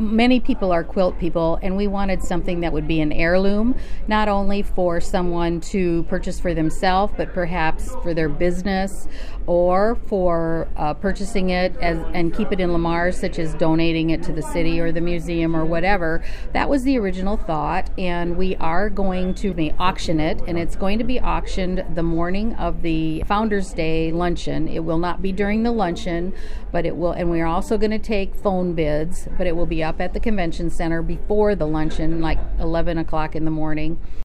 many people are quilt people, and we wanted something that would be an heirloom, not only for someone to purchase for themselves, but perhaps for their business, or for purchasing it and keep it in Lamar, such as donating it to the city or the museum or whatever. That was the original thought, and we are going to auction it, and it's going to be auctioned the morning of the Founders Day luncheon. It will not be during the luncheon, but it will, and we are also going to take phone bids, but it will be up at the convention center before the luncheon, like 11 o'clock in the morning.